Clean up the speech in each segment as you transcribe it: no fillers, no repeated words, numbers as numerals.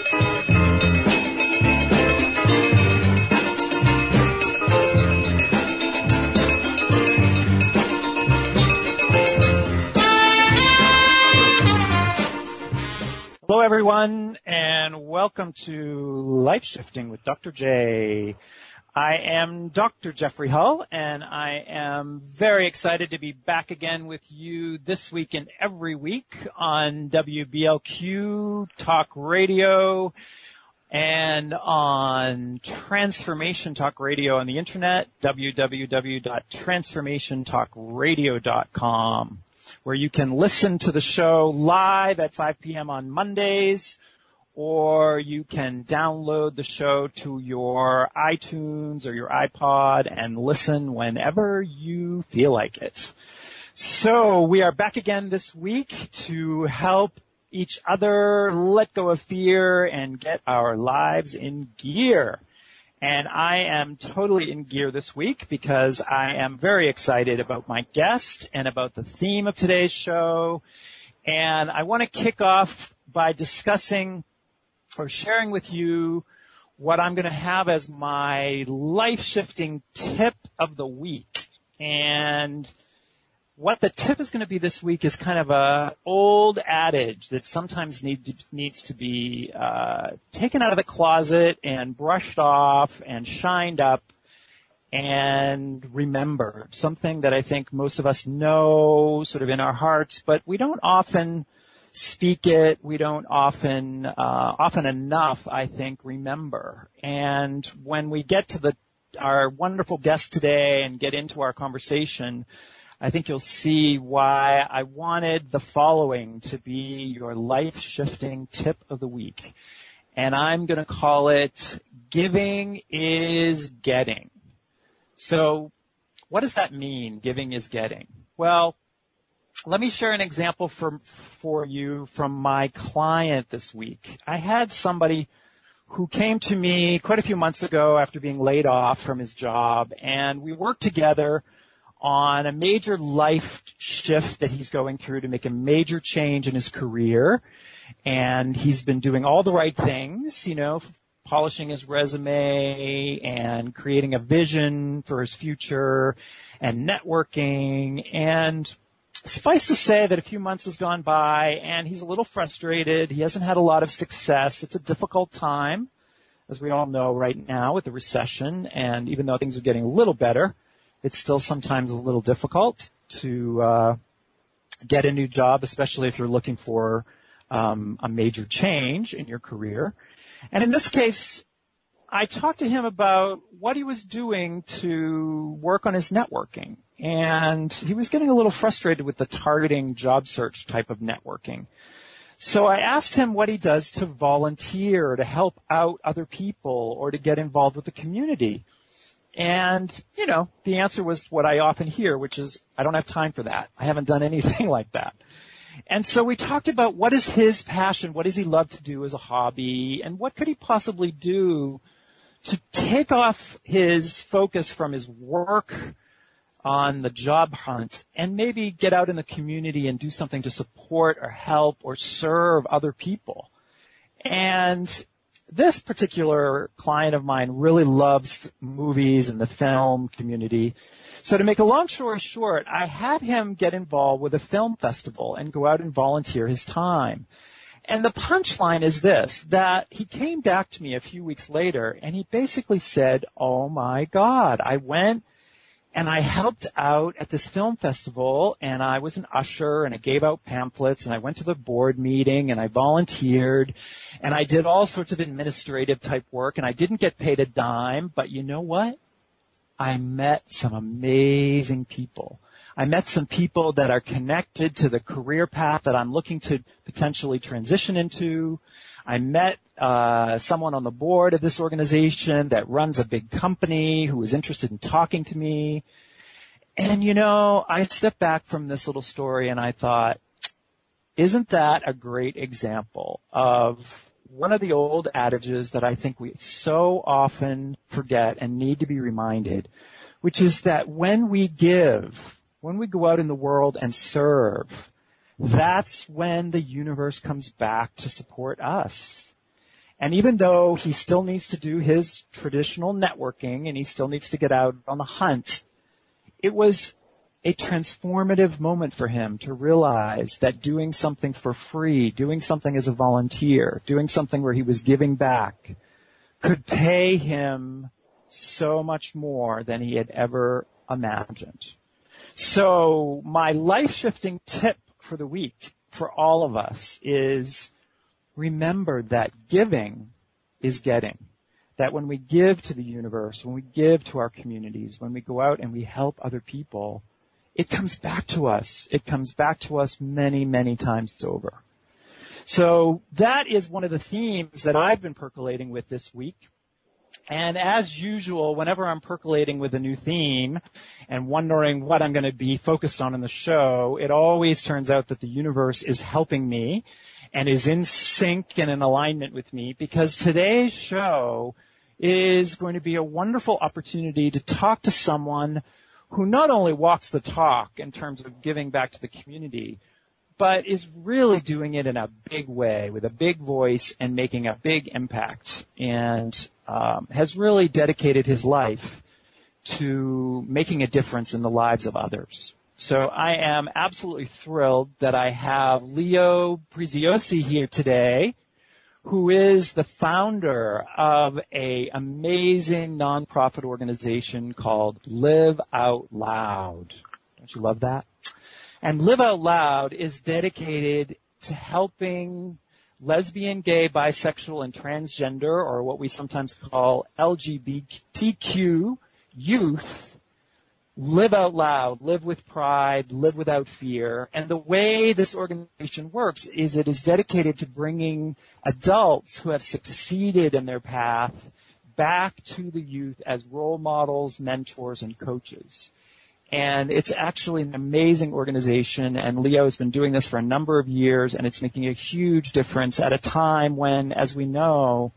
Hello, everyone, and welcome to Life Shifting with Dr. J. I am Dr. Jeffrey Hull, and I am very excited to be back again with you this week and every week on WBLQ Talk Radio and on Transformation Talk Radio on the internet, www.transformationtalkradio.com. where you can listen to the show live at 5 p.m. on Mondays, or you can download the show to your iTunes or your iPod and listen whenever you feel like it. So we are back again this week to help each other let go of fear and get our lives in gear. And I am totally in gear this week because I am very excited about my guest and about the theme of today's show. And I want to kick off by discussing or sharing with you what I'm going to have as my life-shifting tip of the week. And what the tip is going to be this week is kind of a old adage that sometimes needs to be taken out of the closet and brushed off and shined up and remembered. Something that I think most of us know sort of in our hearts, but we don't often speak it. We don't often enough, I think, remember. And when we get to our wonderful guest today and get into our conversation, I think you'll see why I wanted the following to be your life-shifting tip of the week. And I'm going to call it Giving is Getting. So what does that mean, giving is getting? Well, let me share an example for you from my client this week. I had somebody who came to me quite a few months ago after being laid off from his job, and we worked together on a major life shift that he's going through to make a major change in his career. And he's been doing all the right things, polishing his resume and creating a vision for his future and networking. And suffice to say that a few months has gone by and he's a little frustrated. He hasn't had a lot of success. It's a difficult time, as we all know right now with the recession. And even though things are getting a little better, it's still sometimes a little difficult to get a new job, especially if you're looking for a major change in your career. And in this case, I talked to him about what he was doing to work on his networking. And he was getting a little frustrated with the targeting job search type of networking. So I asked him what he does to volunteer, to help out other people, or to get involved with the community. And, the answer was what I often hear, which is, I don't have time for that. I haven't done anything like that. And so we talked about what is his passion, what does he love to do as a hobby, and what could he possibly do to take off his focus from his work on the job hunt and maybe get out in the community and do something to support or help or serve other people. And this particular client of mine really loves movies and the film community. So to make a long story short, I had him get involved with a film festival and go out and volunteer his time. And the punchline is this, that he came back to me a few weeks later and he basically said, oh my God, I went and I helped out at this film festival, and I was an usher, and I gave out pamphlets, and I went to the board meeting, and I volunteered, and I did all sorts of administrative type work, and I didn't get paid a dime, but you know what? I met some amazing people. I met some people that are connected to the career path that I'm looking to potentially transition into. I met someone on the board of this organization that runs a big company who was interested in talking to me. And, I stepped back from this little story and I thought, isn't that a great example of one of the old adages that I think we so often forget and need to be reminded, which is that when we give, when we go out in the world and serve, that's when the universe comes back to support us. And even though he still needs to do his traditional networking and he still needs to get out on the hunt, it was a transformative moment for him to realize that doing something for free, doing something as a volunteer, doing something where he was giving back could pay him so much more than he had ever imagined. So my life-shifting tip for the week for all of us is remember that giving is getting. That when we give to the universe, when we give to our communities, when we go out and we help other people, it comes back to us. It comes back to us many, many times over. So that is one of the themes that I've been percolating with this week. And as usual, whenever I'm percolating with a new theme and wondering what I'm going to be focused on in the show, it always turns out that the universe is helping me and is in sync and in alignment with me, because today's show is going to be a wonderful opportunity to talk to someone who not only walks the talk in terms of giving back to the community, but is really doing it in a big way with a big voice and making a big impact, and has really dedicated his life to making a difference in the lives of others. So I am absolutely thrilled that I have Leo Preziosi here today, who is the founder of an amazing nonprofit organization called Live Out Loud. Don't you love that? And Live Out Loud is dedicated to helping lesbian, gay, bisexual, and transgender, or what we sometimes call LGBTQ youth, live out loud, live with pride, live without fear. And the way this organization works is it is dedicated to bringing adults who have succeeded in their path back to the youth as role models, mentors, and coaches. And it's actually an amazing organization, and Leo has been doing this for a number of years, and it's making a huge difference at a time when, as we know,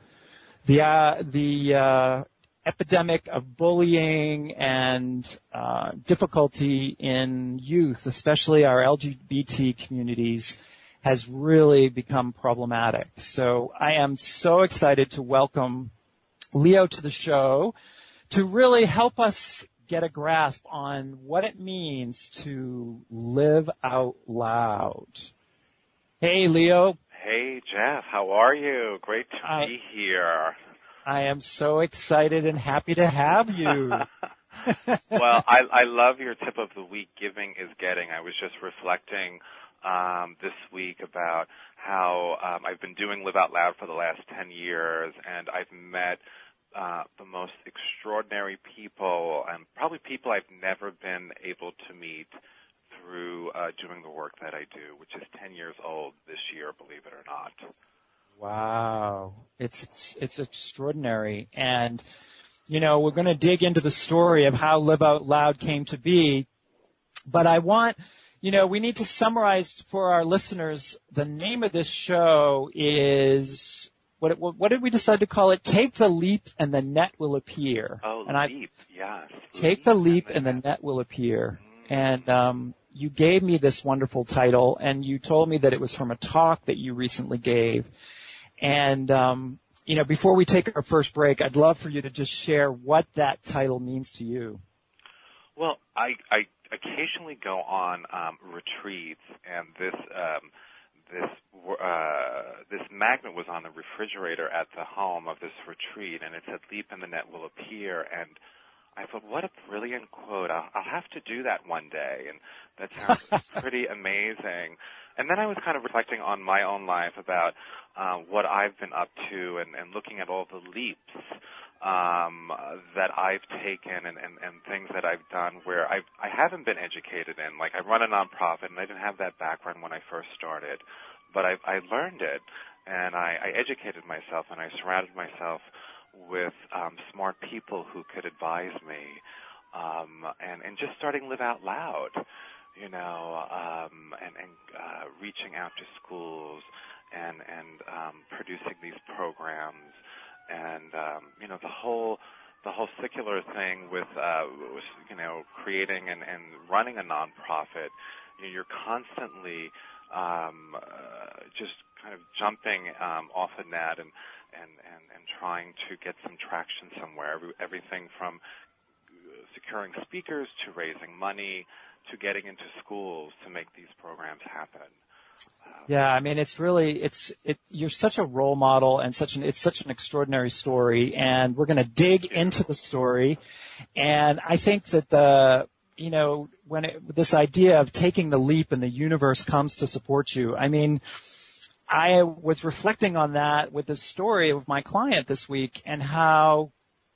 the epidemic of bullying and difficulty in youth, especially our LGBT communities, has really become problematic. So I am so excited to welcome Leo to the show to really help us get a grasp on what it means to live out loud. Hey, Leo. Hey, Jeff. How are you? Great to be here. I am so excited and happy to have you. Well, I love your tip of the week, giving is getting. I was just reflecting this week about how I've been doing Live Out Loud for the last 10 years, and I've met the most extraordinary people, and probably people I've never been able to meet through doing the work that I do, which is 10 years old this year, believe it or not. Wow. It's extraordinary. And, you know, we're going to dig into the story of how Live Out Loud came to be, but I want, you know, we need to summarize for our listeners, the name of this show is, what did we decide to call it? Take the Leap and the Net Will Appear. Oh, Leap, yes. Take the Leap and the Net Will Appear. And you gave me this wonderful title, and you told me that it was from a talk that you recently gave. And, you know, before we take our first break, I'd love for you to just share what that title means to you. Well, I occasionally go on retreats, and this magnet was on the refrigerator at the home of this retreat, and it said, "Leap and the net will appear." And I thought, what a brilliant quote. I'll have to do that one day, and that sounds pretty amazing. And then I was kind of reflecting on my own life about what I've been up to and looking at all the leaps that I've taken and things that I've done where I haven't been educated in. Like, I run a nonprofit, and I didn't have that background when I first started, but I learned it, and I educated myself, and I surrounded myself with smart people who could advise me, and just starting Live Out Loud, you know, and reaching out to schools and producing these programs, and you know, the whole secular thing with you know, creating and running a nonprofit. You know, you're constantly just kind of jumping off the net trying to get some traction somewhere. Everything from securing speakers to raising money to getting into schools to make these programs happen. Yeah, I mean, you're such a role model and it's such an extraordinary story, and we're going to dig into the story. And I think that this idea of taking the leap and the universe comes to support you. I mean, I was reflecting on that with the story of my client this week and how,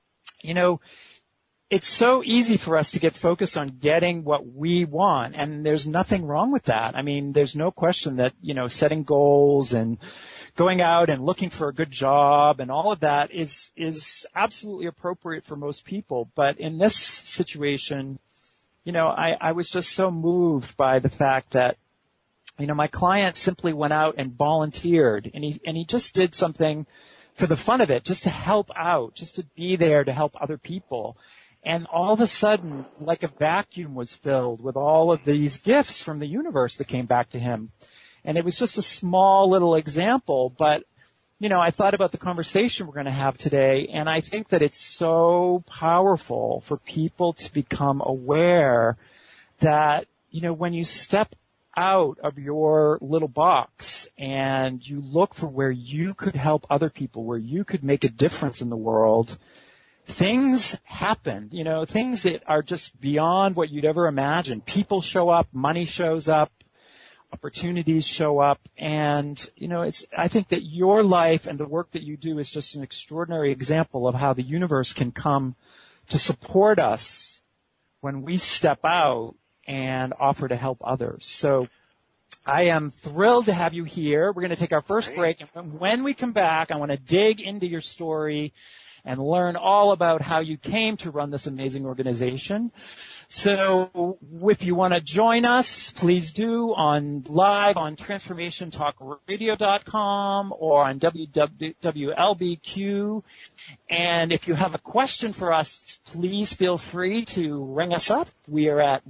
it's so easy for us to get focused on getting what we want, and there's nothing wrong with that. I mean, there's no question that, setting goals and going out and looking for a good job and all of that is absolutely appropriate for most people. But in this situation, I was just so moved by the fact that, my client simply went out and volunteered, and he just did something for the fun of it, just to help out, just to be there to help other people. And all of a sudden, like a vacuum was filled with all of these gifts from the universe that came back to him. And it was just a small little example, but, I thought about the conversation we're going to have today, and I think that it's so powerful for people to become aware that, when you step out of your little box and you look for where you could help other people, where you could make a difference in the world, things happen, things that are just beyond what you'd ever imagine. People show up, money shows up, opportunities show up, and, I think that your life and the work that you do is just an extraordinary example of how the universe can come to support us when we step out and offer to help others. So I am thrilled to have you here. We're going to take our first break, and when we come back, I want to dig into your story and learn all about how you came to run this amazing organization. So if you want to join us, please do live on TransformationTalkRadio.com or on WWLBQ. And if you have a question for us, please feel free to ring us up. We are at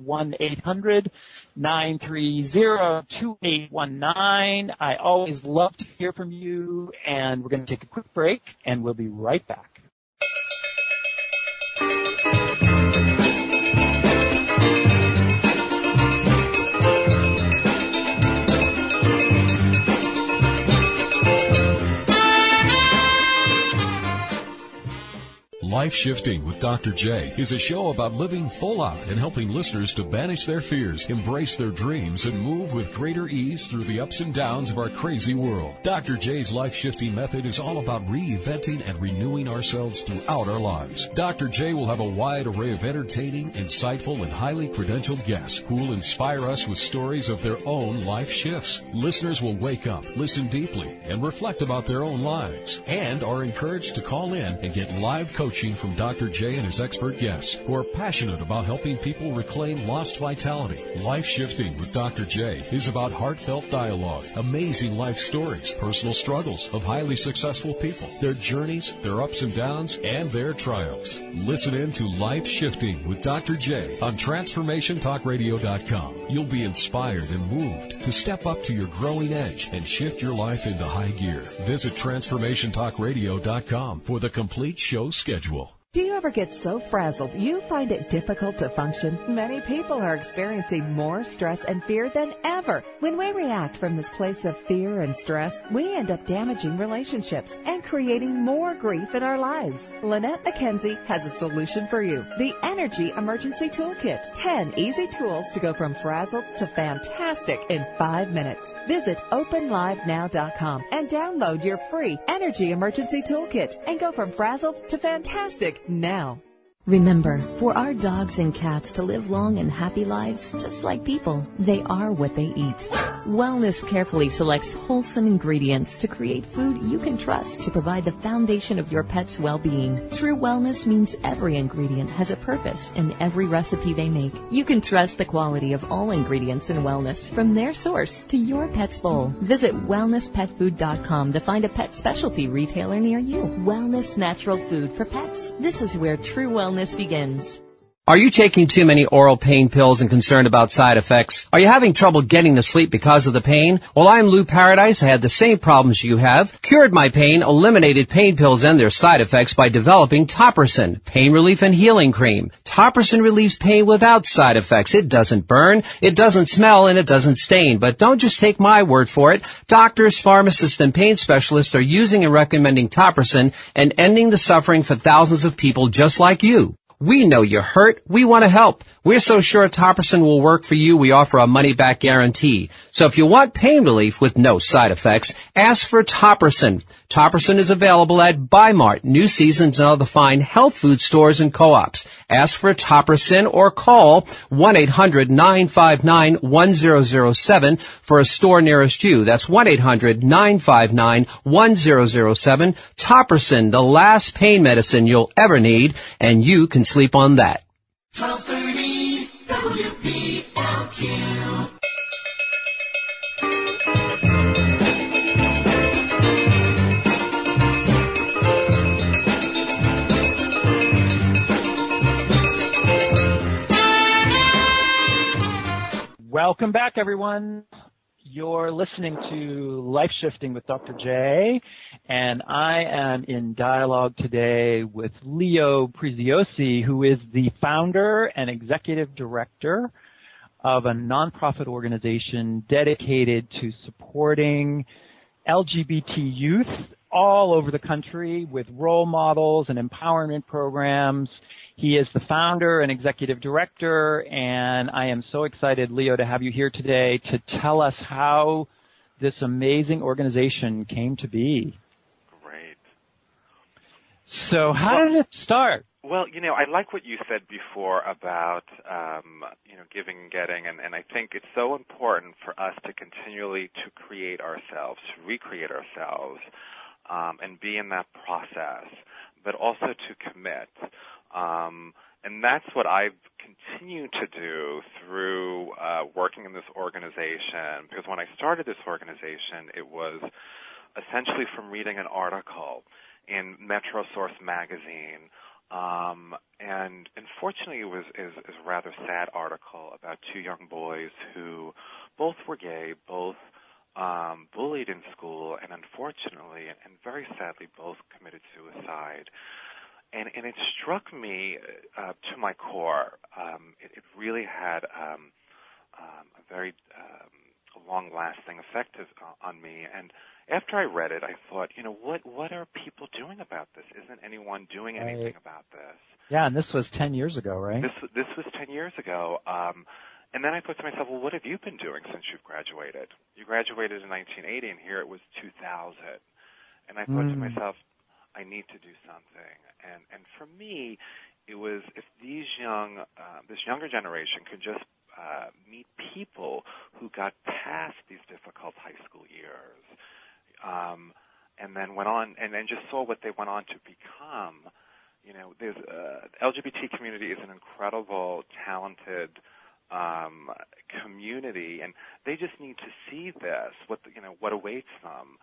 1-800-930-2819. I always love to hear from you, and we're going to take a quick break, and we'll be right back. Life Shifting with Dr. J is a show about living full out and helping listeners to banish their fears, embrace their dreams, and move with greater ease through the ups and downs of our crazy world. Dr. J's Life Shifting method is all about reinventing and renewing ourselves throughout our lives. Dr. J will have a wide array of entertaining, insightful, and highly credentialed guests who will inspire us with stories of their own life shifts. Listeners will wake up, listen deeply, and reflect about their own lives, and are encouraged to call in and get live coaching from Dr. J and his expert guests who are passionate about helping people reclaim lost vitality. Life Shifting with Dr. J is about heartfelt dialogue, amazing life stories, personal struggles of highly successful people, their journeys, their ups and downs, and their triumphs. Listen in to Life Shifting with Dr. J on TransformationTalkRadio.com. You'll be inspired and moved to step up to your growing edge and shift your life into high gear. Visit TransformationTalkRadio.com for the complete show schedule. Do you ever get so frazzled you find it difficult to function? Many people are experiencing more stress and fear than ever. When we react from this place of fear and stress, we end up damaging relationships and creating more grief in our lives. Lynette McKenzie has a solution for you. The Energy Emergency Toolkit. 10 easy tools to go from frazzled to fantastic in 5 minutes. Visit OpenLiveNow.com and download your free Energy Emergency Toolkit and go from frazzled to fantastic now. Remember, for our dogs and cats to live long and happy lives, just like people, they are what they eat. Wellness carefully selects wholesome ingredients to create food you can trust to provide the foundation of your pet's well-being. True wellness means every ingredient has a purpose in every recipe they make. You can trust the quality of all ingredients in Wellness, from their source to your pet's bowl. Visit wellnesspetfood.com to find a pet specialty retailer near you. Wellness natural food for pets. This is where true wellness begins. Are you taking too many oral pain pills and concerned about side effects? Are you having trouble getting to sleep because of the pain? Well, I'm Lou Paradise. I had the same problems you have. Cured my pain, eliminated pain pills and their side effects by developing Topricin, pain relief and healing cream. Topricin relieves pain without side effects. It doesn't burn, it doesn't smell, and it doesn't stain. But don't just take my word for it. Doctors, pharmacists, and pain specialists are using and recommending Topricin and ending the suffering for thousands of people just like you. We know you're hurt. We want to help. We're so sure Topricin will work for you, we offer a money-back guarantee. So if you want pain relief with no side effects, ask for Topricin. Topricin is available at Bi-Mart, New Seasons, and other fine health food stores and co-ops. Ask for Topricin or call 1-800-959-1007 for a store nearest you. That's 1-800-959-1007. Topricin, the last pain medicine you'll ever need, and you can sleep on that. 1230 WBLQ. Welcome back, everyone. You're listening to Life Shifting with Dr. J, and I am in dialogue today with Leo Preziosi, who is the founder and executive director of a nonprofit organization dedicated to supporting LGBT youth all over the country with role models and empowerment programs. He is the founder and executive director, and I am so excited, Leo, to have you here today to tell us how this amazing organization came to be. Great. So how did it start? Well, I like what you said before about, giving and getting, and I think it's so important for us to continually to create ourselves, to recreate ourselves, and be in that process, but also to commit. And that's what I've continued to do through working in this organization, because when I started this organization, it was essentially from reading an article in Metro Source magazine, and unfortunately it was a rather sad article about two young boys who both were gay, both bullied in school, and unfortunately and very sadly both committed suicide. And it struck me to my core. It really had a very long-lasting effect on me. And after I read it, I thought, what are people doing about this? Isn't anyone doing anything about this? Yeah, and this was 10 years ago, right? This was 10 years ago. And then I thought to myself, well, what have you been doing since you've graduated? You graduated in 1980, and here it was 2000. And I thought to myself, I need to do something. And for me, it was if these this younger generation could just meet people who got past these difficult high school years, and then went on and then just saw what they went on to become. There's the LGBT community is an incredible, talented community, and they just need to see this, what awaits them.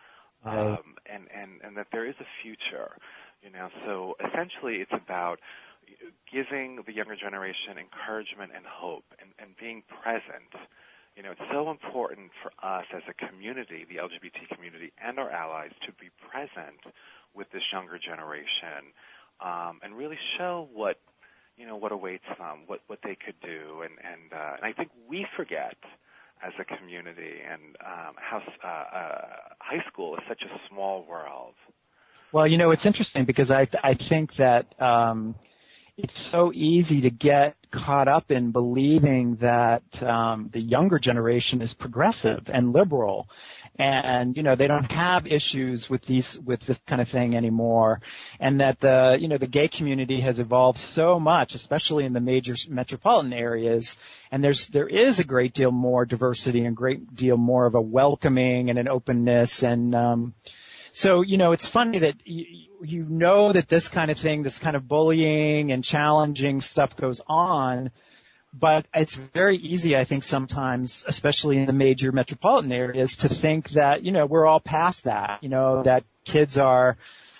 And that there is a future, So essentially, it's about giving the younger generation encouragement and hope, and being present. It's so important for us as a community, the LGBT community, and our allies, to be present with this younger generation, and really show what awaits them, what they could do, and I think we forget as a community, and how high school is such a small world. Well, it's interesting because I think that it's so easy to get caught up in believing that the younger generation is progressive and liberal, and they don't have issues with this kind of thing anymore, and that the gay community has evolved so much, especially in the major metropolitan areas, and there is a great deal more diversity and a great deal more of a welcoming and an openness, and so it's funny that that this kind of thing, this kind of bullying and challenging stuff goes on. But it's very easy, I think, sometimes, especially in the major metropolitan areas, to think that, we're all past that, that kids are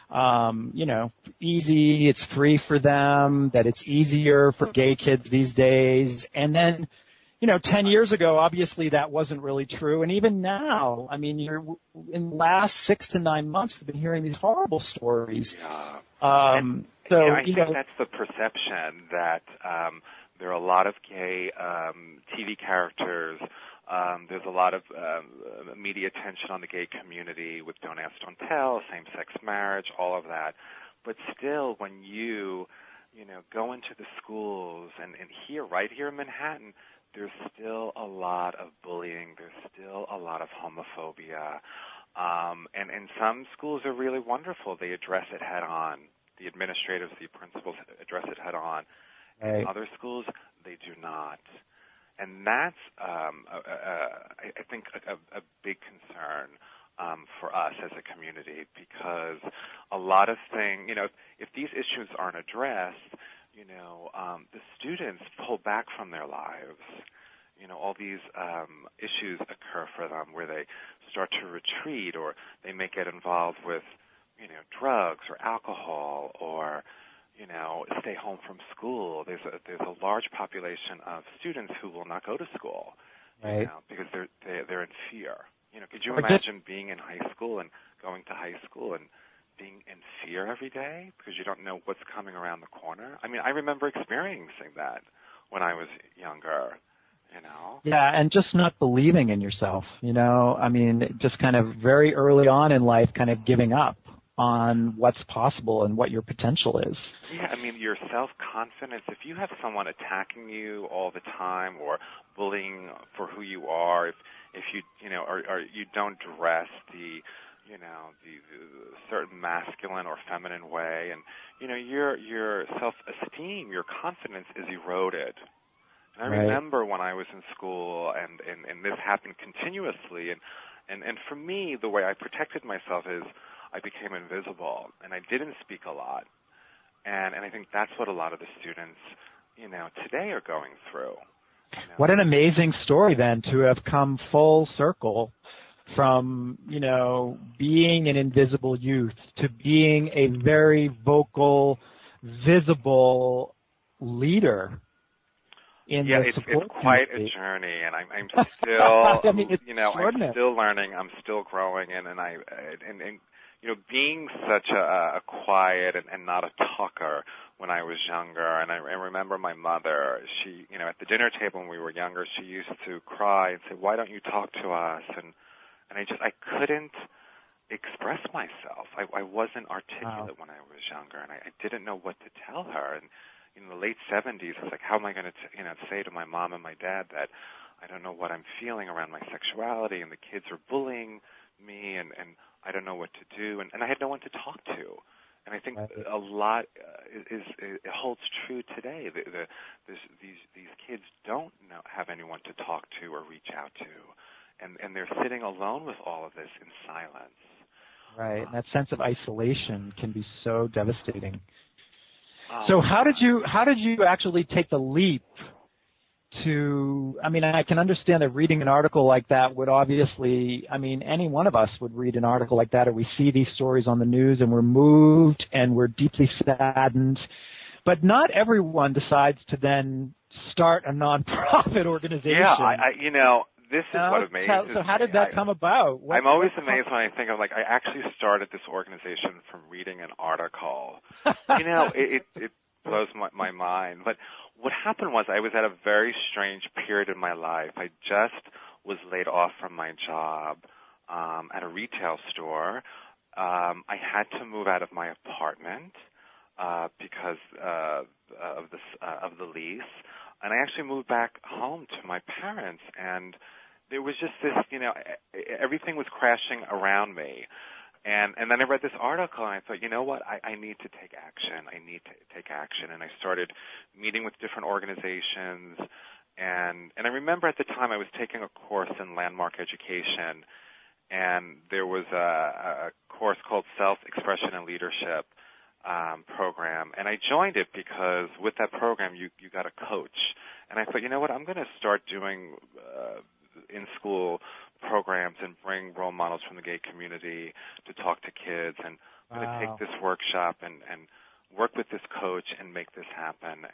easy, it's free for them, that it's easier for gay kids these days. And then, 10 years ago, obviously that wasn't really true. And even now, I mean, in the last 6 to 9 months, we've been hearing these horrible stories. Yeah. I think that's the perception that there are a lot of gay TV characters. There's a lot of media attention on the gay community with Don't Ask, Don't Tell, same-sex marriage, all of that. But still, when you go into the schools and right here in Manhattan, there's still a lot of bullying. There's still a lot of homophobia. And some schools are really wonderful. They address it head on. The administrators, the principals address it head on. Right. In other schools, they do not. And that's, I think, a big concern for us as a community, because a lot of things, if these issues aren't addressed, the students pull back from their lives. All these issues occur for them where they start to retreat, or they may get involved with, drugs or alcohol, or stay home from school. There's a large population of students who will not go to school, right, because they're in fear. Could you imagine being in high school and going to high school and being in fear every day because you don't know what's coming around the corner? I mean, I remember experiencing that when I was younger. Yeah, and just not believing in yourself. I mean, just kind of very early on in life, kind of giving up on what's possible and what your potential is. Yeah, I mean, your self-confidence, if you have someone attacking you all the time or bullying for who you are, if you, or you don't dress the certain masculine or feminine way, and, your self-esteem, your confidence is eroded. And I remember when I was in school and this happened continuously, and for me, the way I protected myself is I became invisible, and I didn't speak a lot. And I think that's what a lot of the students, today are going through. What an amazing story, then, to have come full circle from, being an invisible youth to being a very vocal, visible leader in the support it's quite community. A journey, and I'm still, I mean, I'm still learning, I'm still growing, and being such a quiet and not a talker when I was younger, and I remember my mother, she, at the dinner table when we were younger, she used to cry and say, "Why don't you talk to us?" And I couldn't express myself. I wasn't articulate when I was younger, and I didn't know what to tell her. And in the late 70s, I was like, how am I going to, say to my mom and my dad that I don't know what I'm feeling around my sexuality, and the kids are bullying me, and I don't know what to do, and I had no one to talk to. And I think a lot it holds true today. These kids don't have anyone to talk to or reach out to, and they're sitting alone with all of this in silence. Right. That sense of isolation can be so devastating. So how did you actually take the leap to, I mean, I can understand that reading an article like that would obviously, I mean, any one of us would read an article like that, or we see these stories on the news and we're moved and we're deeply saddened. But not everyone decides to then start a nonprofit organization. Yeah, this is what amazes me. So how did that come about? I'm always amazed when I think of, I actually started this organization from reading an article. It blows my mind. But what happened was I was at a very strange period in my life. I just was laid off from my job at a retail store. I had to move out of my apartment because of the lease. And I actually moved back home to my parents, and there was just this, everything was crashing around me. And then I read this article, and I thought, you know what, I need to take action. I need to take action. And I started meeting with different organizations. And I remember at the time I was taking a course in landmark education, and there was a course called Self-Expression and Leadership program. And I joined it because with that program you got a coach. And I thought, you know what, I'm going to start doing in school programs and bring role models from the gay community to talk to kids, and I'm going to take this workshop and work with this coach and make this happen.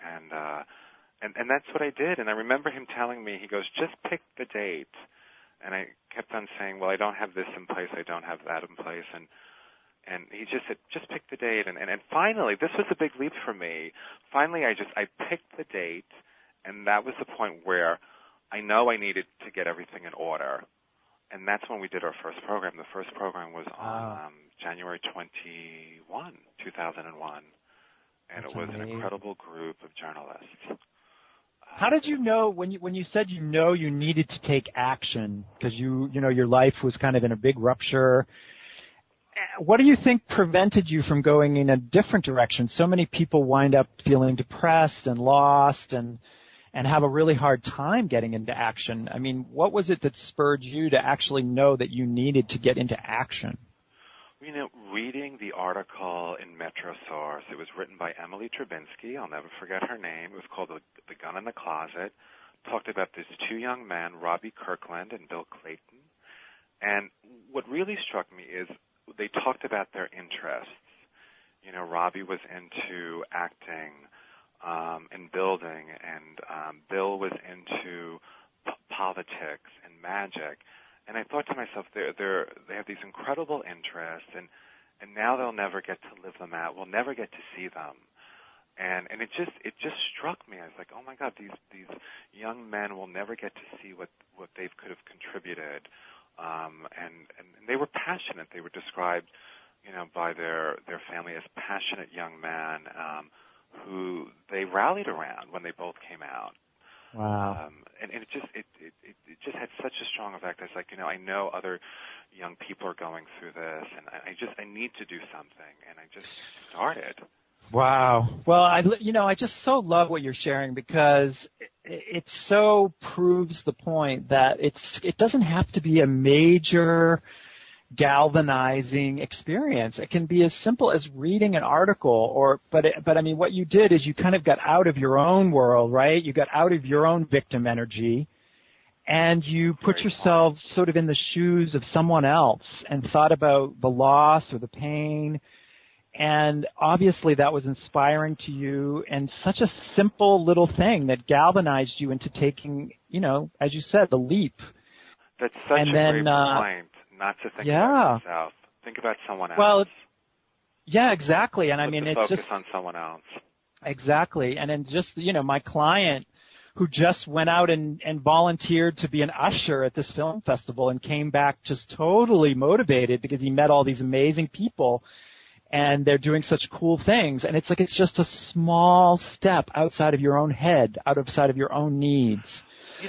And that's what I did. And I remember him telling me, he goes, just pick the date. And I kept on saying, well, I don't have this in place, I don't have that in place. And he just said, just pick the date. And finally, this was a big leap for me. Finally, I picked the date, and that was the point where I know I needed to get everything in order. And that's when we did our first program. The first program was on January 21, 2001. And it was an incredible group of journalists. How did you know when you said you needed to take action because you know your life was kind of in a big rupture? What do you think prevented you from going in a different direction? So many people wind up feeling depressed and lost and have a really hard time getting into action. I mean, what was it that spurred you to actually know that you needed to get into action? You know, reading the article in Metro Source, it was written by Emily Trubinsky. I'll never forget her name. It was called The Gun in the Closet. Talked about these two young men, Robbie Kirkland and Bill Clayton. And what really struck me is they talked about their interests. You know, Robbie was into acting and building, and Bill was into politics and magic. And I thought to myself, they have these incredible interests, and now they'll never get to live them out. We'll never get to see them. And it just struck me. I was like, oh my God, these young men will never get to see what they could have contributed. And they were passionate. They were described, you know, by their family as passionate young men who they rallied around when they both came out. Wow. And it just had such a strong effect. I was like, you know, I know other young people are going through this, and I need to do something, and I just started. Wow. Well, I just so love what you're sharing because it so proves the point that it doesn't have to be a major galvanizing experience. It can be as simple as reading an article but I mean, what you did is you kind of got out of your own world, right? You got out of your own victim energy and you put yourself sort of in the shoes of someone else and thought about the loss or the pain. And obviously that was inspiring to you and such a simple little thing that galvanized you into taking, you know, as you said, the leap. That's such a great point. Not to think about yourself. Think about someone else. Well, yeah, exactly. And I mean, it's focus just on someone else. Exactly. And then just, you know, my client who just went out and volunteered to be an usher at this film festival and came back just totally motivated because he met all these amazing people and they're doing such cool things. And it's like it's just a small step outside of your own head, outside of your own needs.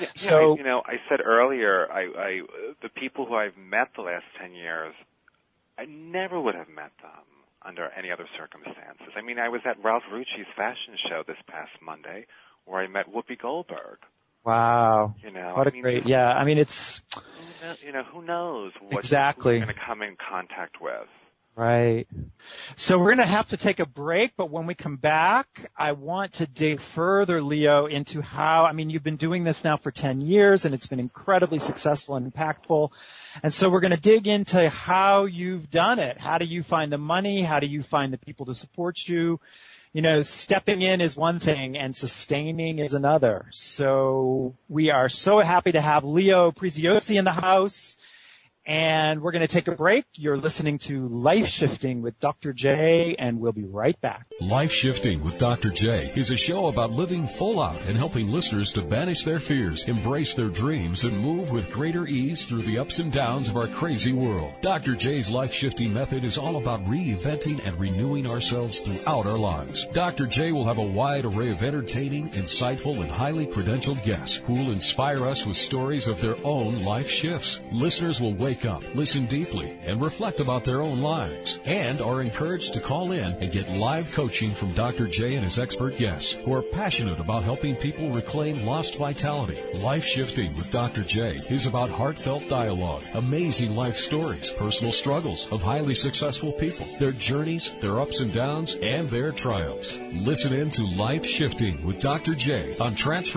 I said earlier, the people who I've met the last 10 years, I never would have met them under any other circumstances. I mean, I was at Ralph Rucci's fashion show this past Monday where I met Whoopi Goldberg. Wow. You know, what a great, yeah. I mean, it's... You know, who knows what you're going to come in contact with. Right. So we're going to have to take a break, but when we come back, I want to dig further, Leo, into how, I mean, you've been doing this now for 10 years, and it's been incredibly successful and impactful. And so we're going to dig into how you've done it. How do you find the money? How do you find the people to support you? You know, stepping in is one thing and sustaining is another. So we are so happy to have Leo Preziosi in the house. And we're going to take a break. You're listening to Life Shifting with Dr. J, and we'll be right back. Life Shifting with Dr. J is a show about living full out and helping listeners to banish their fears, embrace their dreams, and move with greater ease through the ups and downs of our crazy world. Dr. J's Life Shifting method is all about reinventing and renewing ourselves throughout our lives. Dr. J will have a wide array of entertaining, insightful, and highly credentialed guests who will inspire us with stories of their own life shifts. Listeners will wait wake up, listen deeply, and reflect about their own lives, and are encouraged to call in and get live coaching from Dr. J and his expert guests who are passionate about helping people reclaim lost vitality. Life Shifting with Dr. J is about heartfelt dialogue, amazing life stories, personal struggles of highly successful people, their journeys, their ups and downs, and their triumphs. Listen in to Life Shifting with Dr. J on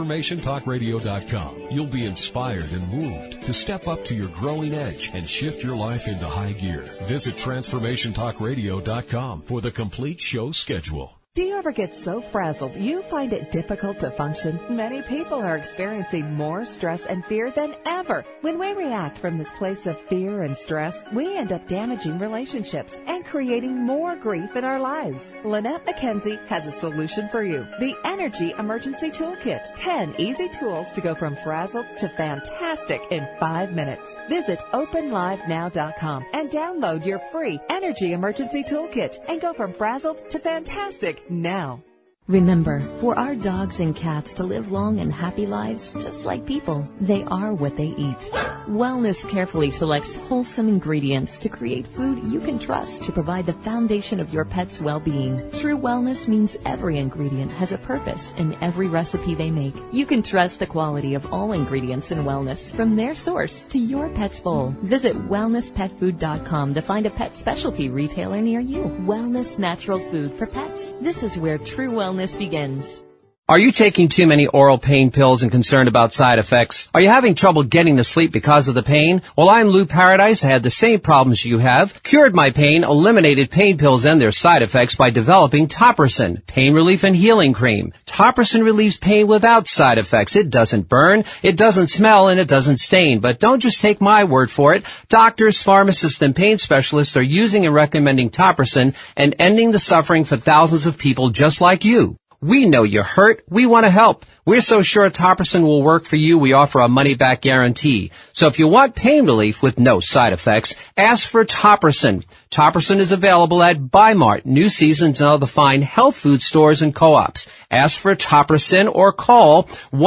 TransformationTalkRadio.com. You'll be inspired and moved to step up to your growing edge and shift your life into high gear. Visit TransformationTalkRadio.com for the complete show schedule. Do you ever get so frazzled you find it difficult to function? Many people are experiencing more stress and fear than ever. When we react from this place of fear and stress, we end up damaging relationships and creating more grief in our lives. Lynette McKenzie has a solution for you. The Energy Emergency Toolkit. 10 easy tools to go from frazzled to fantastic in 5 minutes. Visit OpenLiveNow.com and download your free Energy Emergency Toolkit and go from frazzled to fantastic now. Remember, for our dogs and cats to live long and happy lives, just like people, they are what they eat. Wellness carefully selects wholesome ingredients to create food you can trust to provide the foundation of your pet's well-being. True wellness means every ingredient has a purpose in every recipe they make. You can trust the quality of all ingredients in wellness from their source to your pet's bowl. Visit wellnesspetfood.com to find a pet specialty retailer near you. Wellness natural food for pets. This is where true wellness begins. Are you taking too many oral pain pills and concerned about side effects? Are you having trouble getting to sleep because of the pain? Well, I'm Lou Paradise. I had the same problems you have. Cured my pain, eliminated pain pills and their side effects by developing Topricin, pain relief and healing cream. Topricin relieves pain without side effects. It doesn't burn, it doesn't smell, and it doesn't stain. But don't just take my word for it. Doctors, pharmacists, and pain specialists are using and recommending Topricin and ending the suffering for thousands of people just like you. We know you're hurt. We want to help. We're so sure Topricin will work for you, we offer a money-back guarantee. So if you want pain relief with no side effects, ask for Topricin. Topricin is available at Bi-Mart, New Seasons, and other fine health food stores and co-ops. Ask for Topricin or call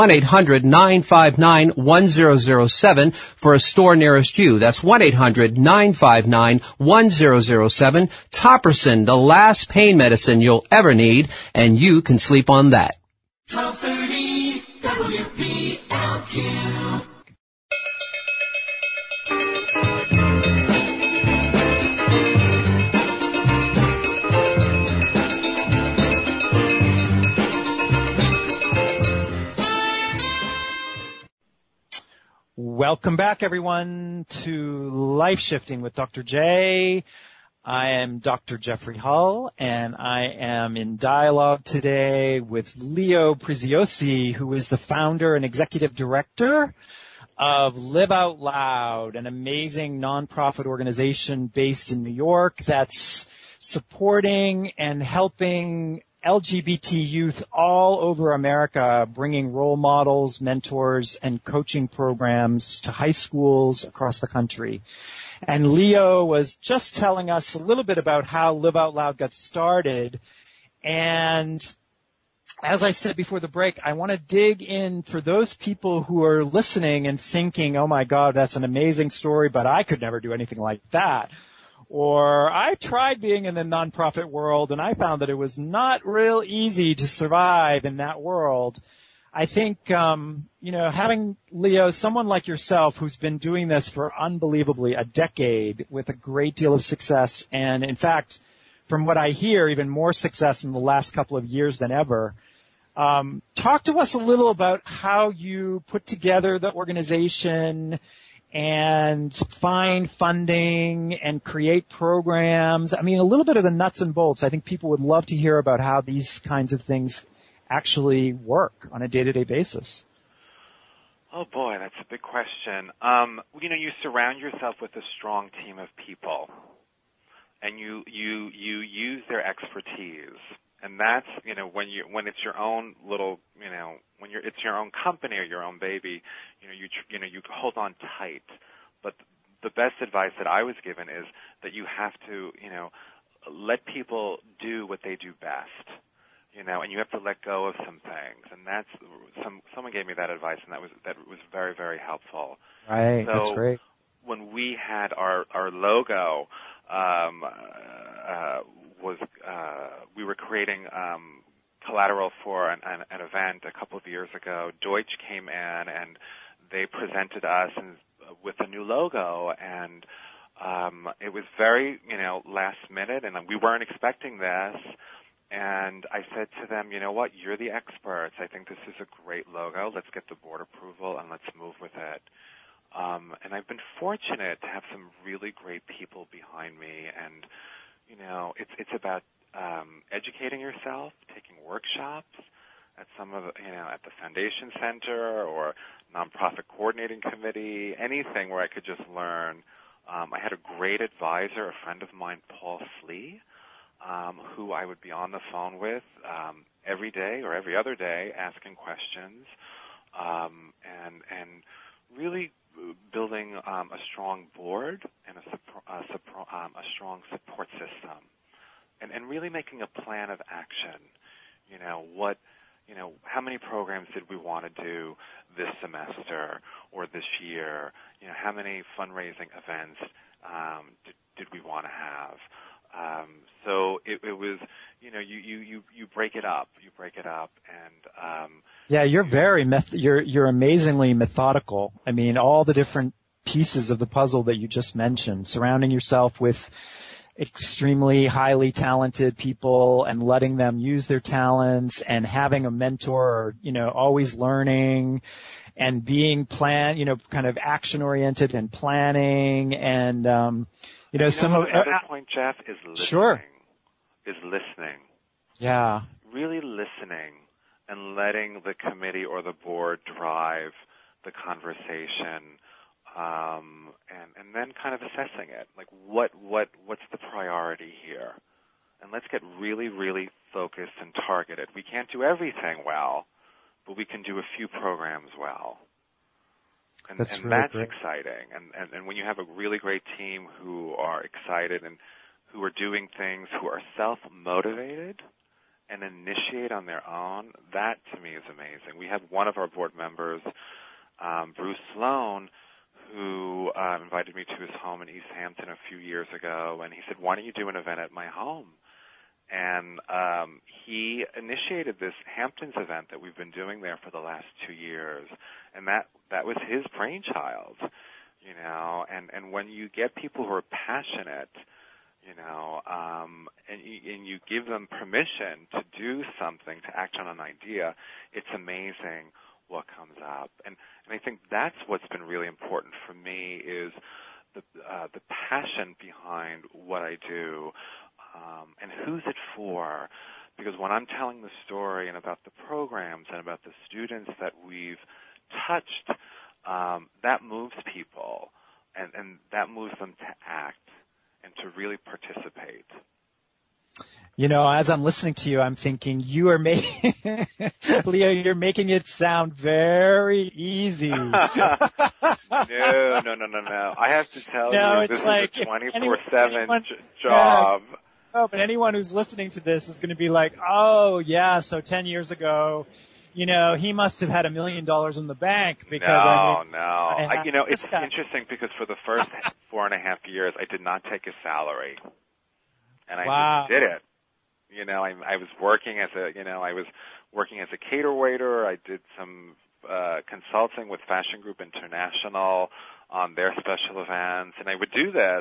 1-800-959-1007 for a store nearest you. That's 1-800-959-1007. Topricin, the last pain medicine you'll ever need, and you can sleep on that. 1230 WPLQ. Welcome back, everyone, to Life Shifting with Dr. J. I am Dr. Jeffrey Hull, and I am in dialogue today with Leo Preziosi, who is the founder and executive director of Live Out Loud, an amazing nonprofit organization based in New York that's supporting and helping LGBT youth all over America, bringing role models, mentors, and coaching programs to high schools across the country. And Leo was just telling us a little bit about how Live Out Loud got started. And as I said before the break, I want to dig in for those people who are listening and thinking, oh my God, that's an amazing story, but I could never do anything like that. Or I tried being in the nonprofit world and I found that it was not real easy to survive in that world. I think, having Leo, someone like yourself who's been doing this for unbelievably a decade with a great deal of success, and in fact, from what I hear, even more success in the last couple of years than ever. Talk to us a little about how you put together the organization and find funding and create programs. I mean, a little bit of the nuts and bolts. I think people would love to hear about how these kinds of things actually work on a day-to-day basis. Oh boy, that's a big question. You surround yourself with a strong team of people, and you use their expertise, and that's when it's your own little when it's your own company or your own baby, you hold on tight. But the best advice that I was given is that you have to let people do what they do best. And you have to let go of some things, and that's someone gave me that advice, and that was very, very helpful. Right, so that's great. when we had our logo, we were creating collateral for an event a couple of years ago. Deutsch came in and they presented us with a new logo, and it was very, last minute, and we weren't expecting this. And I said to them, you know what, you're the experts. I think this is a great logo. Let's get the board approval and let's move with it. And I've been fortunate to have some really great people behind me, and it's about educating yourself, taking workshops at some of at the Foundation Center or Nonprofit Coordinating Committee, anything where I could just learn. I had a great advisor, a friend of mine, Paul Slee, who I would be on the phone with every day or every other day asking questions, and really building a strong board and a strong support system, and really making a plan of action. How many programs did we want to do this semester or this year? How many fundraising events did we want to have? So it was, you break it up. You break it up, and yeah, you're amazingly methodical. I mean, all the different pieces of the puzzle that you just mentioned, surrounding yourself with extremely highly talented people and letting them use their talents, and having a mentor, always learning, and being kind of action oriented and planning, and another point, Jeff, is listening. Sure. Is listening. Yeah. Really listening and letting the committee or the board drive the conversation, and then kind of assessing it. Like what's the priority here? And let's get really, really focused and targeted. We can't do everything well, but we can do a few programs well. And that's exciting. And when you have a really great team who are excited and who are doing things, who are self-motivated and initiate on their own, that to me is amazing. We have one of our board members, Bruce Sloan, who invited me to his home in East Hampton a few years ago, and he said, why don't you do an event at my home? And he initiated this Hamptons event that we've been doing there for the last 2 years, and that was his brainchild, and when you get people who are passionate, and you give them permission to do something, to act on an idea, it's amazing what comes up. And I think that's what's been really important for me is the passion behind what I do, and who's it for. Because when I'm telling the story and about the programs and about the students that we've touched, that moves people, and that moves them to act and to really participate. As I'm listening to you, I'm thinking you are making, Leo, you're making it sound very easy. No. I have to tell you, this is a 24/7 job. Oh, but anyone who's listening to this is going to be like, oh, yeah, so 10 years ago, he must have had $1 million in the bank because it's interesting because for the first 4.5 years, I did not take a salary, and I just did it. I was working as a cater waiter. I did some consulting with Fashion Group International on their special events, and I would do this,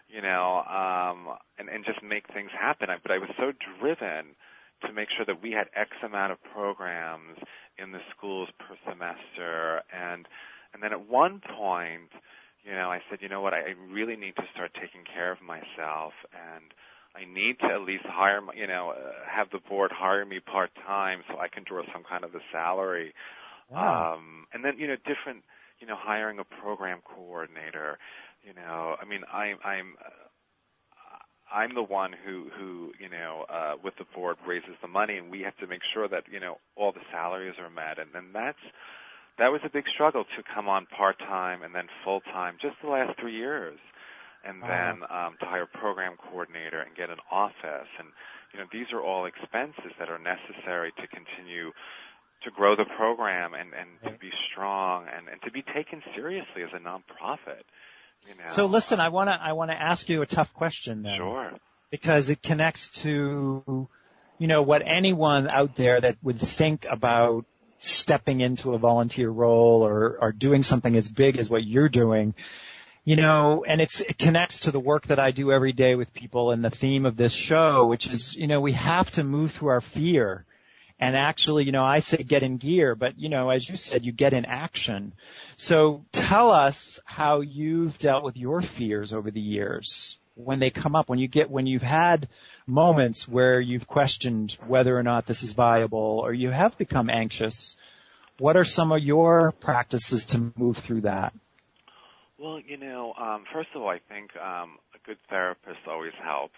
and just make things happen. But I was so driven to make sure that we had X amount of programs in the schools per semester. And then at one point, I said, you know what, I really need to start taking care of myself, and I need to at least hire, have the board hire me part-time so I can draw some kind of a salary. Wow. And then, different, hiring a program coordinator. I'm the one who with the board raises the money, and we have to make sure that, all the salaries are met. And then that was a big struggle to come on part-time and then full-time just the last 3 years. And then to hire a program coordinator and get an office. And, these are all expenses that are necessary to continue to grow the program and to be strong and to be taken seriously as a nonprofit. You know. So listen, I want to ask you a tough question then. Sure. Because it connects to, what anyone out there that would think about stepping into a volunteer role or doing something as big as what you're doing, and it connects to the work that I do every day with people and the theme of this show, which is, we have to move through our fear. And actually, I say get in gear, but, as you said, you get in action. So tell us how you've dealt with your fears over the years when they come up, when you've had moments where you've questioned whether or not this is viable or you have become anxious. What are some of your practices to move through that? Well, first of all, I think a good therapist always helps.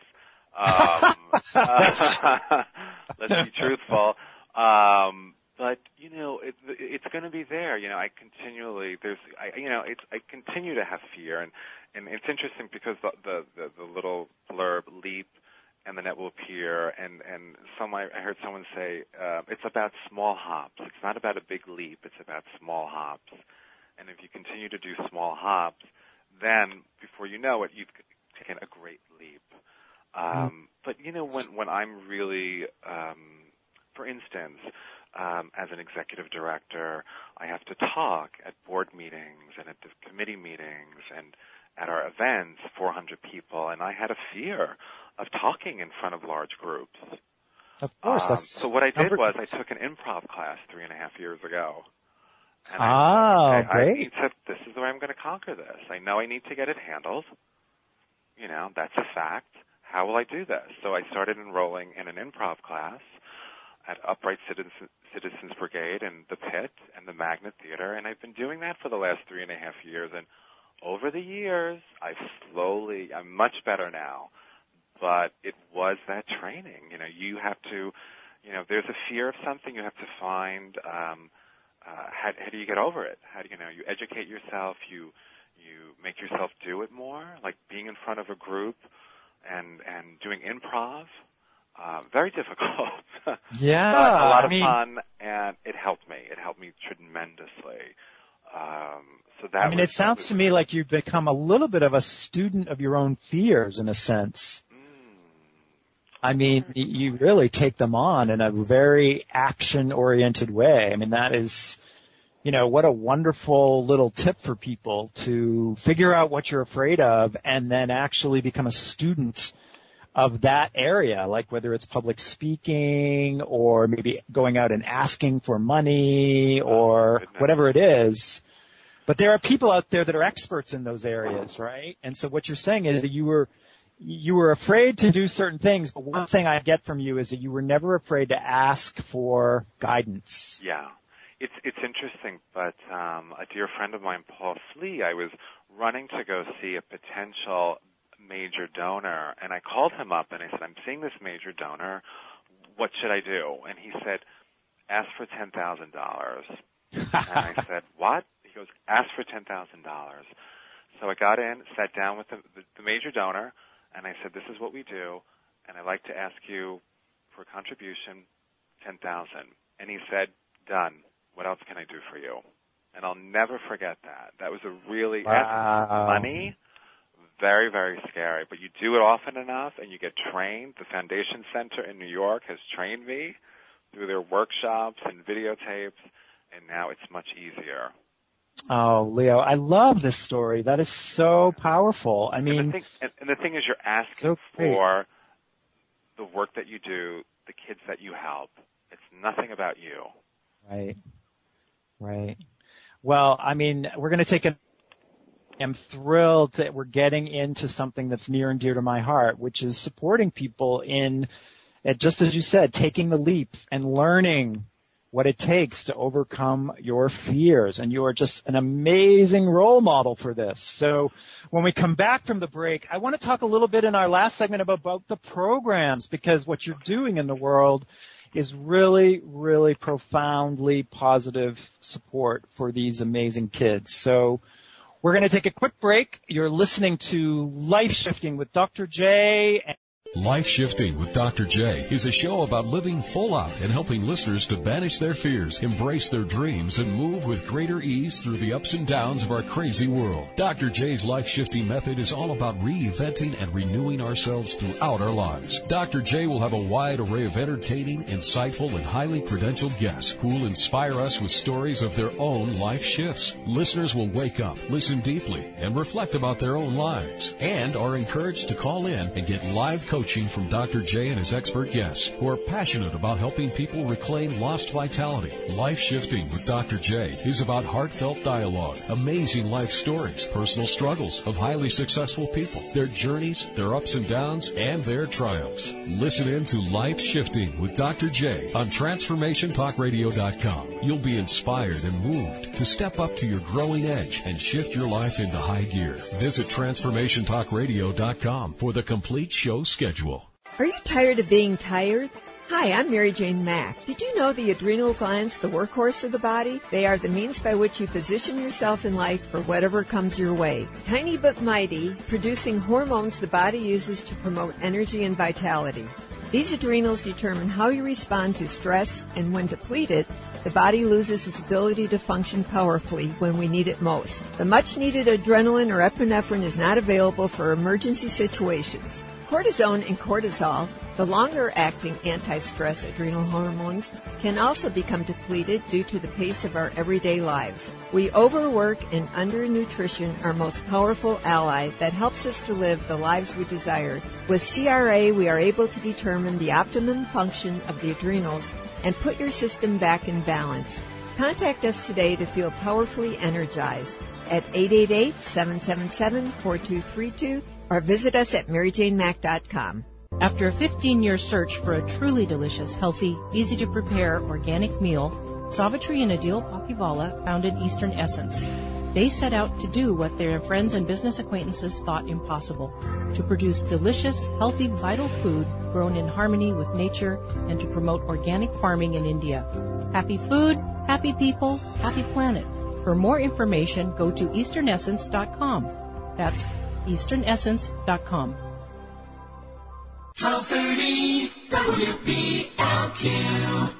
Let's be truthful. But it's going to be there. I continue to have fear, and it's interesting because the little blurb leap and the net will appear, and I heard someone say it's about small hops. It's not about a big leap. It's about small hops. And if you continue to do small hops, then before you know it, you've taken a great leap. But when I'm really, for instance, as an executive director, I have to talk at board meetings and at the committee meetings and at our events, 400 people, and I had a fear of talking in front of large groups. Of course. So what I did was I took an improv class 3.5 years ago. And great. This is the way I'm going to conquer this. I know I need to get it handled. That's a fact. How will I do this? So I started enrolling in an improv class at Upright Citizens Brigade and the Pit and the Magnet Theater, and I've been doing that for the last 3.5 years. And over the years, I'm much better now. But it was that training. You have to, there's a fear of something, you have to find how do you get over it? How do you educate yourself, you make yourself do it more, like being in front of a group and doing improv. Very difficult. Yeah. But a lot of fun, and it helped me. It helped me tremendously. It sounds to me like you've become a little bit of a student of your own fears in a sense. You really take them on in a very action-oriented way. That is, what a wonderful little tip for people to figure out what you're afraid of and then actually become a student of that area, like whether it's public speaking or maybe going out and asking for money or whatever it is. But there are people out there that are experts in those areas, right? And so what you're saying is that you were afraid to do certain things, but one thing I get from you is that you were never afraid to ask for guidance. Yeah. It's interesting, but a dear friend of mine, Paul Slee, I was running to go see a potential major donor, and I called him up and I said, I'm seeing this major donor. What should I do? And he said, ask for $10,000. And I said, what? He goes, ask for $10,000. So I got in, sat down with the major donor, and I said, this is what we do, and I'd like to ask you for a contribution, $10,000. And he said, done. What else can I do for you? And I'll never forget that. That was a really, money, very, very scary. But you do it often enough, and you get trained. The Foundation Center in New York has trained me through their workshops and videotapes, and now it's much easier. Oh, Leo, I love this story. That is so powerful. And the thing is, you're asking for the work that you do, the kids that you help. It's nothing about you. Right. Well, we're going to take I'm thrilled that we're getting into something that's near and dear to my heart, which is supporting people in, just as you said, taking the leap and learning what it takes to overcome your fears. And you are just an amazing role model for this. So when we come back from the break, I want to talk a little bit in our last segment about the programs, because what you're doing in the world is really, really profoundly positive support for these amazing kids. So we're going to take a quick break. You're listening to Life Shifting with Dr. J. Life Shifting with Dr. J is a show about living full out and helping listeners to banish their fears, embrace their dreams, and move with greater ease through the ups and downs of our crazy world. Dr. J's Life Shifting method is all about reinventing and renewing ourselves throughout our lives. Dr. J will have a wide array of entertaining, insightful, and highly credentialed guests who will inspire us with stories of their own life shifts. Listeners will wake up, listen deeply, and reflect about their own lives, and are encouraged to call in and get live coaching from Dr. J and his expert guests who are passionate about helping people reclaim lost vitality. Life Shifting with Dr. J is about heartfelt dialogue, amazing life stories, personal struggles of highly successful people, their journeys, their ups and downs, and their triumphs. Listen in to Life Shifting with Dr. J on TransformationTalkRadio.com. You'll be inspired and moved to step up to your growing edge and shift your life into high gear. Visit TransformationTalkRadio.com for the complete show schedule. Are you tired of being tired? Hi, I'm Mary Jane Mack. Did you know the adrenal glands, the workhorse of the body? They are the means by which you position yourself in life for whatever comes your way. Tiny but mighty, producing hormones the body uses to promote energy and vitality. These adrenals determine how you respond to stress, and when depleted, the body loses its ability to function powerfully when we need it most. The much-needed adrenaline or epinephrine is not available for emergency situations. Cortisone and cortisol, the longer-acting anti-stress adrenal hormones, can also become depleted due to the pace of our everyday lives. We overwork, and undernutrition, our most powerful ally that helps us to live the lives we desire. With CRA, we are able to determine the optimum function of the adrenals and put your system back in balance. Contact us today to feel powerfully energized at 888-777-4232 or visit us at MaryJaneMack.com. After a 15-year search for a truly delicious, healthy, easy-to-prepare organic meal, Savitri and Adil Pakivala founded Eastern Essence. They set out to do what their friends and business acquaintances thought impossible, to produce delicious, healthy, vital food grown in harmony with nature and to promote organic farming in India. Happy food, happy people, happy planet. For more information, go to easternessence.com. That's easternessence.com. 1230 WBLQ.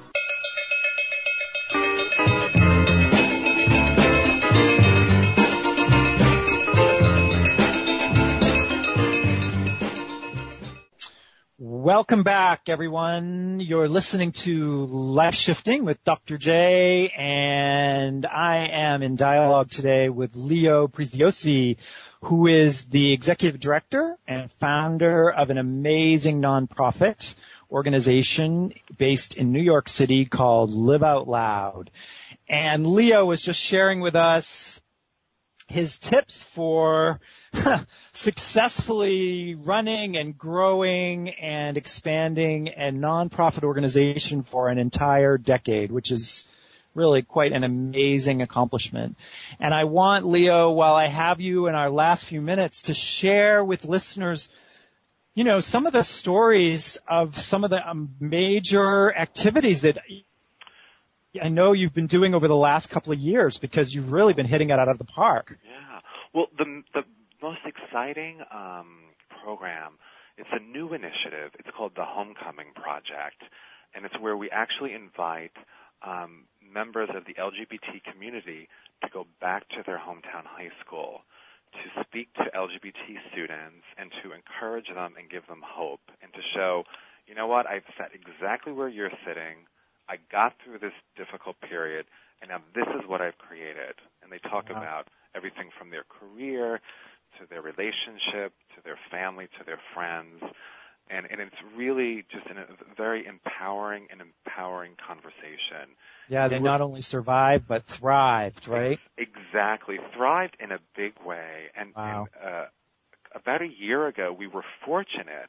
Welcome back, everyone. You're listening to Life Shifting with Dr. J, and I am in dialogue today with Leo Preziosi, who is the executive director and founder of an amazing nonprofit organization based in New York City called Live Out Loud. And Leo was just sharing with us his tips for successfully running and growing and expanding a nonprofit organization for an entire decade, which is really quite an amazing accomplishment. And I want, Leo, while I have you in our last few minutes, to share with listeners, you know, some of the stories of some of the major activities that I know you've been doing over the last couple of years, because you've really been hitting it out of the park. Yeah. Well, the most exciting program, it's a new initiative. It's called the Homecoming Project, and it's where we actually invite members of the LGBT community to go back to their hometown high school to speak to LGBT students and to encourage them and give them hope and to show, you know what, I've sat exactly where you're sitting. I got through this difficult period, and now this is what I've created. And they talk about everything from their career to their relationship to their family to their friends. And it's really just a very empowering conversation. Yeah, they not only survived, but thrived, right? Exactly. Thrived in a big way. And, about a year ago, we were fortunate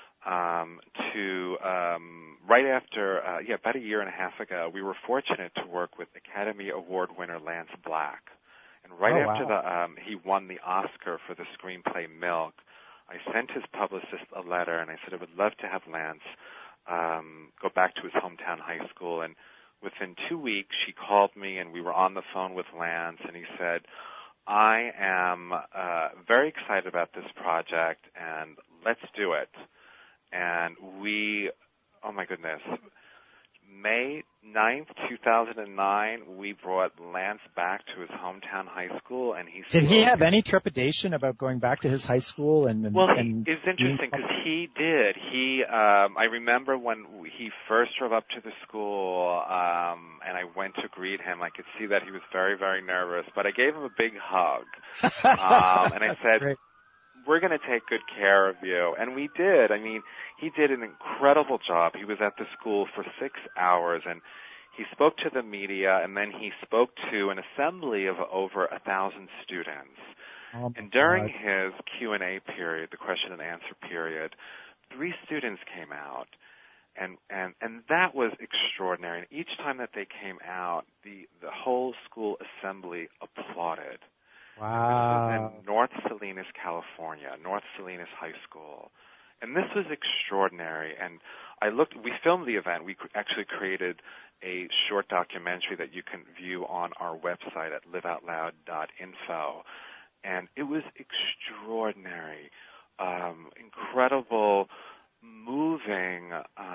about a year and a half ago, we were fortunate to work with Academy Award winner Lance Black. And after he won the Oscar for the screenplay Milk, I sent his publicist a letter, and I said I would love to have Lance go back to his hometown high school. And within 2 weeks, she called me, and we were on the phone with Lance, and he said, I am very excited about this project, and let's do it. And oh my goodness, May 9th, 2009, we brought Lance back to his hometown high school, and Did he have any trepidation about going back to his high school? It's interesting because he did. I remember when he first drove up to the school, and I went to greet him. I could see that he was very, very nervous, but I gave him a big hug, and I said, great. We're going to take good care of you. And we did. I mean, he did an incredible job. He was at the school for 6 hours, and he spoke to the media, and then he spoke to an assembly of over 1,000 students. And during his Q&A period, the question and answer period, 3 students came out. And that was extraordinary. And each time that they came out, the whole school assembly applauded. Wow. This was in North Salinas, California, North Salinas High School. And this was extraordinary. And we filmed the event. We actually created a short documentary that you can view on our website at liveoutloud.info. And it was extraordinary, incredible, moving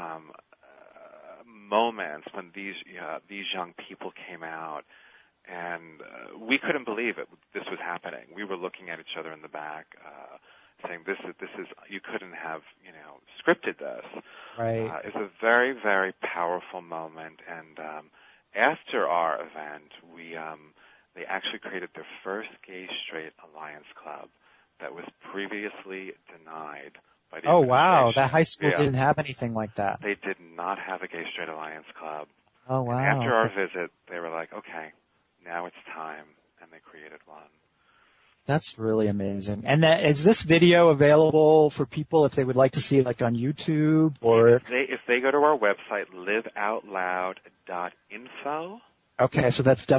moments when these young people came out. And we couldn't believe this was happening. We were looking at each other in the back, saying, "This is you couldn't have scripted this." Right. It's a very, very powerful moment. And after our event, they actually created their first Gay-Straight Alliance Club that was previously denied by the administration. Wow! That high school didn't have anything like that. They did not have a Gay-Straight Alliance Club. Oh wow! And after our visit, they were like, "Okay, now it's time," and they created one. That's really amazing. And is this video available for people if they would like to see it, like on YouTube or? If they go to our website, liveoutloud.info. Okay, so that's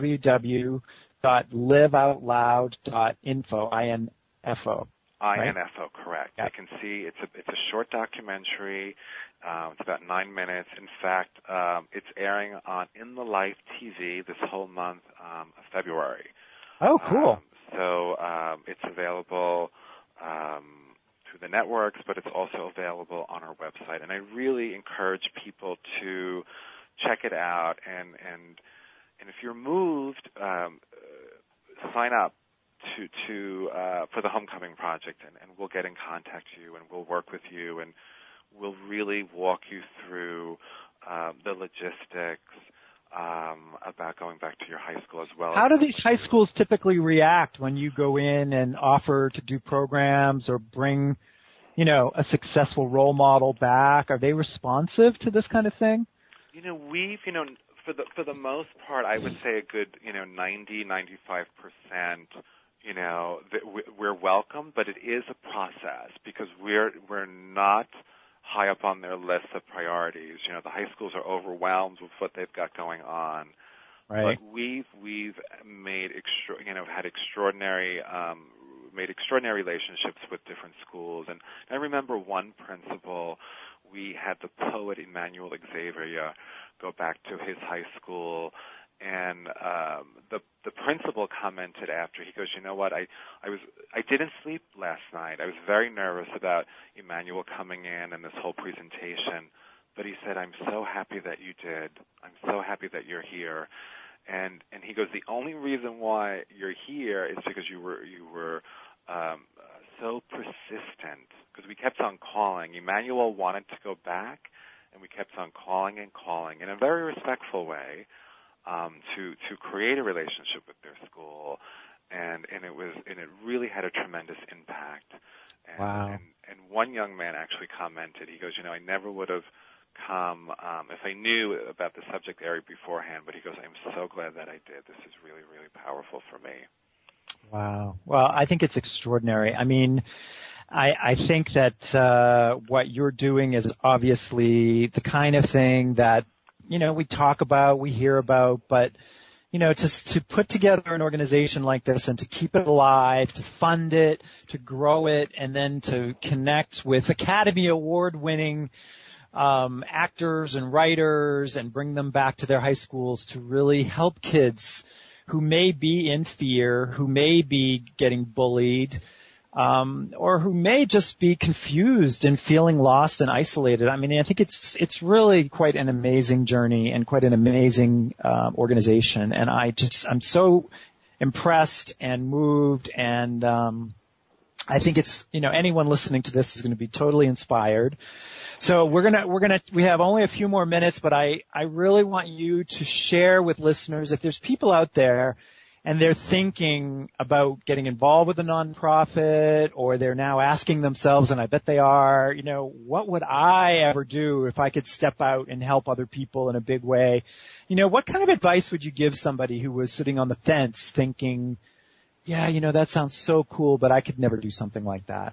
www.liveoutloud.info, I-N-F-O. I-N-F-O, correct. Yep. You can see it's a short documentary. It's about 9 minutes. In fact, it's airing on In the Life TV this whole month of February. Oh, cool. So it's available through the networks, but it's also available on our website. And I really encourage people to check it out. And if you're moved, sign up for the Homecoming Project, and we'll get in contact with you, and we'll work with you, and we'll really walk you through the logistics about going back to your high school as well. How do these high schools typically react when you go in and offer to do programs or bring, a successful role model back? Are they responsive to this kind of thing? We've, for the most part, I would say a good, 90-95%. That we're welcome, but it is a process because we're not high up on their list of priorities. The high schools are overwhelmed with what they've got going on. Right. But we've made had extraordinary relationships with different schools. And I remember one principal. We had the poet Emmanuel Xavier go back to his high school. And the principal commented after, he goes, "You know what, I didn't sleep last night. I was very nervous about Emmanuel coming in and this whole presentation, but he said, I'm so happy that you did. I'm so happy that you're here." And he goes, "The only reason why you're here is because you were so persistent, because we kept on calling. Emmanuel wanted to go back, and we kept on calling and calling in a very respectful way." To create a relationship with their school, and it really had a tremendous impact. And, wow! And one young man actually commented. He goes, "I never would have come if I knew about the subject area beforehand." But he goes, "I'm so glad that I did. This is really, really powerful for me." Wow. Well, I think it's extraordinary. I mean, I think that what you're doing is obviously the kind of thing that we talk about, we hear about, but, to put together an organization like this and to keep it alive, to fund it, to grow it, and then to connect with Academy Award-winning actors and writers and bring them back to their high schools to really help kids who may be in fear, who may be getting bullied, or who may just be confused and feeling lost and isolated. I mean, I think it's really quite an amazing journey and quite an amazing organization. And I'm so impressed and moved, and I think it's, anyone listening to this is going to be totally inspired. So we have only a few more minutes, but I really want you to share with listeners, if there's people out there and they're thinking about getting involved with a nonprofit, or they're now asking themselves, and I bet they are, what would I ever do if I could step out and help other people in a big way? What kind of advice would you give somebody who was sitting on the fence thinking, yeah, that sounds so cool, but I could never do something like that?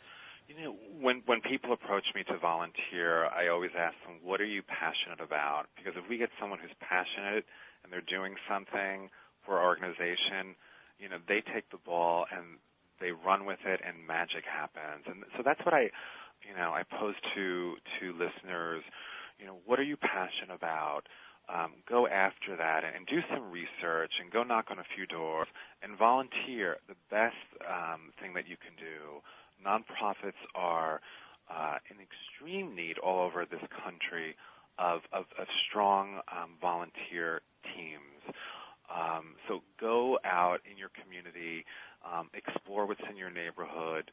When people approach me to volunteer, I always ask them, what are you passionate about? Because if we get someone who's passionate and they're doing something for our organization, they take the ball and they run with it and magic happens. And so that's what I pose to listeners. What are you passionate about? Go after that and do some research and go knock on a few doors and volunteer. The best thing that you can do. Nonprofits are in extreme need all over this country of strong volunteer teams. So go out in your community, explore what's in your neighborhood,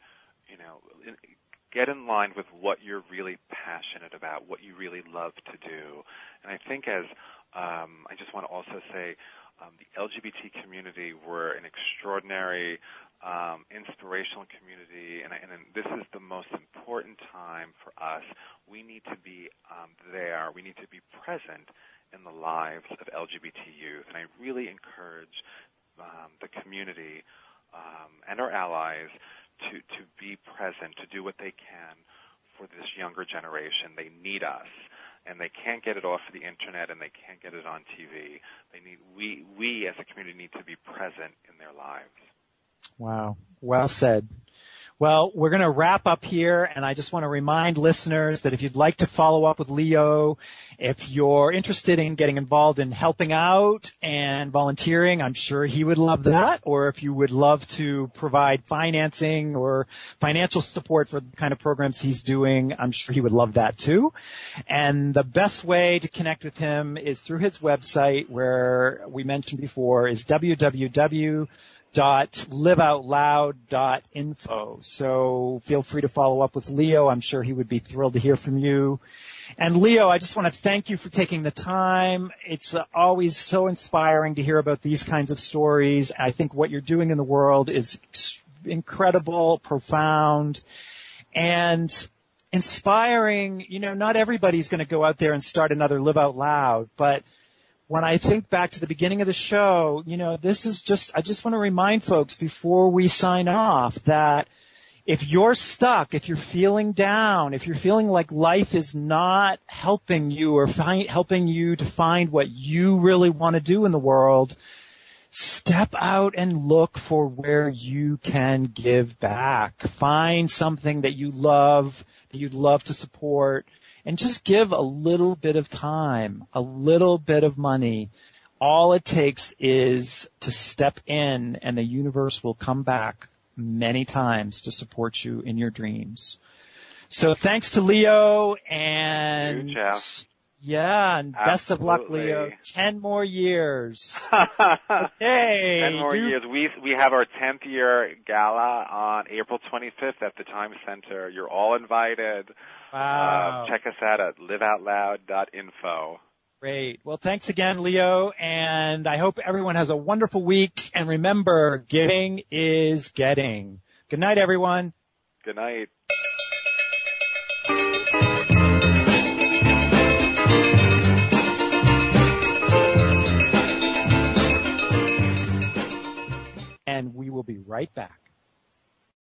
get in line with what you're really passionate about, what you really love to do. And I think I just want to also say, the LGBT community, we're an extraordinary, inspirational community, and this is the most important time for us. We need to be there. We need to be present in the lives of LGBT youth, and I really encourage the community and our allies to be present, to do what they can for this younger generation. They need us, and they can't get it off of the internet, and they can't get it on TV. We as a community need to be present in their lives. Wow. Well said. Well, we're going to wrap up here, and I just want to remind listeners that if you'd like to follow up with Leo, if you're interested in getting involved in helping out and volunteering, I'm sure he would love that. Or if you would love to provide financing or financial support for the kind of programs he's doing, I'm sure he would love that too. And the best way to connect with him is through his website, where we mentioned before is www.liveoutloud.info. So feel free to follow up with Leo. I'm sure he would be thrilled to hear from you. And Leo, I just want to thank you for taking the time. It's always so inspiring to hear about these kinds of stories. I think what you're doing in the world is incredible, profound, and inspiring. Not everybody's going to go out there and start another Live Out Loud, but when I think back to the beginning of the show, this is I just want to remind folks before we sign off that if you're stuck, if you're feeling down, if you're feeling like life is not helping you or helping you to find what you really want to do in the world, step out and look for where you can give back. Find something that you love, that you'd love to support, and just give a little bit of time, a little bit of money. All it takes is to step in, and the universe will come back many times to support you in your dreams. So thanks to Leo, and you, Jeff. Yeah, and best of luck, Leo. 10 more years. Hey, 10 more years. We have our 10th year gala on April 25th at the Times Center. You're all invited. Wow. Check us out at liveoutloud.info. Great. Well, thanks again, Leo, and I hope everyone has a wonderful week. And remember, giving is getting. Good night, everyone. Good night. And we will be right back.